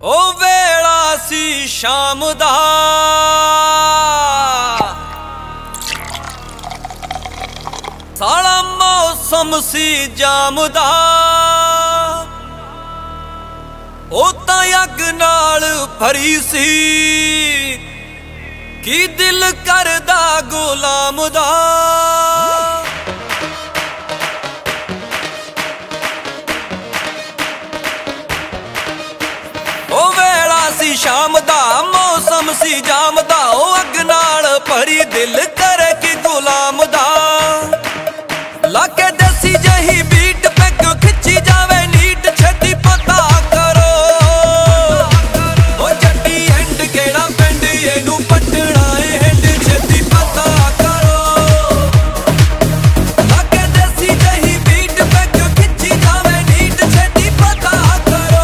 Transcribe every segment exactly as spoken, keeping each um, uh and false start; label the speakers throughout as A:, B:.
A: ओ वेला सी शाम दा साला मौसम सी जाम दा ओ तां अग नाल भरी सी की दिल करदा गुलाम दा ओ वेला सी शाम दा मौसम सी जाम दा ओ अग नाल भरी दिल करे कि गुलाम दा लाके देसी जही बीट पैग खिंची जावे नीट छेती पता करो ओ जट्टी एंड केड़ा पिंड एनू पटना ए हेंड छेती पता करो लाके देसी जही बीट पैग खिंची जावे नीट छेती पता करो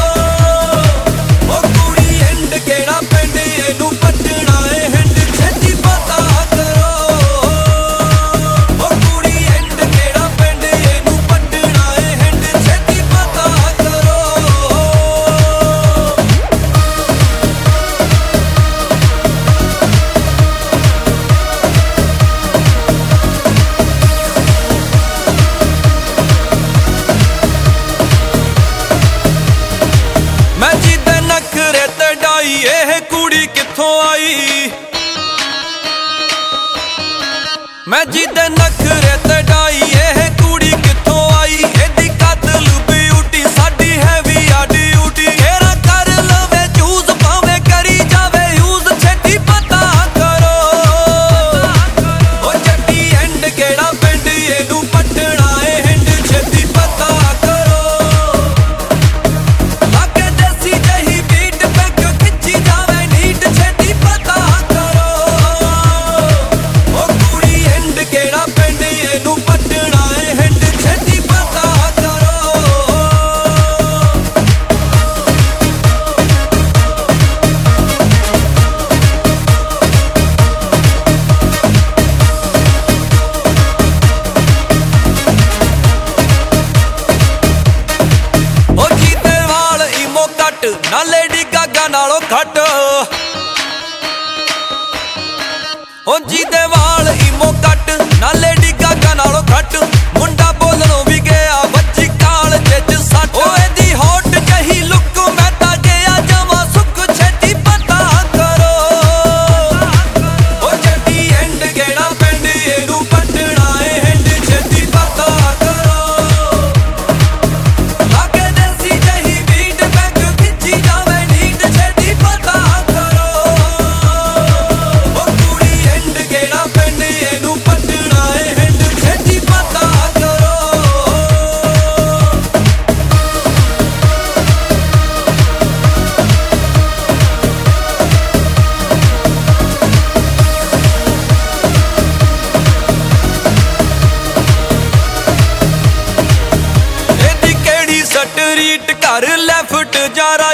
A: ओ कुड़ी एंड केड़ा पिंड एनू पटना ए हेंड छेती पता करो ओ कुड़ी एंड केड़ा पिंड एनू पटना ए हेंड छेती पता करो। मैं जिदे नखरे ते डाई एह कुड़ी कित्थों आई मैं जिदे नखरे ते डाई एह कुड़ी कित्थों आई एदी कतल ब्यूटी साडी हैवी आ ड्यूटी घेरा कर लवे चूज भावे करी जावे यूज छेती पता करो ओ जट्टी एंड केड़ा पिंड एनू पटना ए हेंड छेती पता करो लाके देसी जही बीट पैग खिंची जावे नीट छेती पता करो ओ कुड़ी एंड केड़ा पिंड एनू पटना ए हेंड छेती पता करो। ओ जीते वाल ईमो कट ना लेडी गागा नालों घट ओ जीते वाल ईमो कट ना लेडी गागा नालों घट मुंडा बोलणों भी गया बच्ची काल जिच सट ओ एदी होट जही लुक मैं तां गया जवां सुख छेती पता करो ओ जट्टी एंड गेड़ा पिंड एनू पटना ए हेंड छेती पता करो लाके देसी जही बीट पैग खिंची जावे नीट छेती पता करो ओ कुड़ी एंड गेड़ा पिंड एनू पटना ए हेंड छेती पता करो। एदी केड़ी सटरीट घर लेफ्ट जा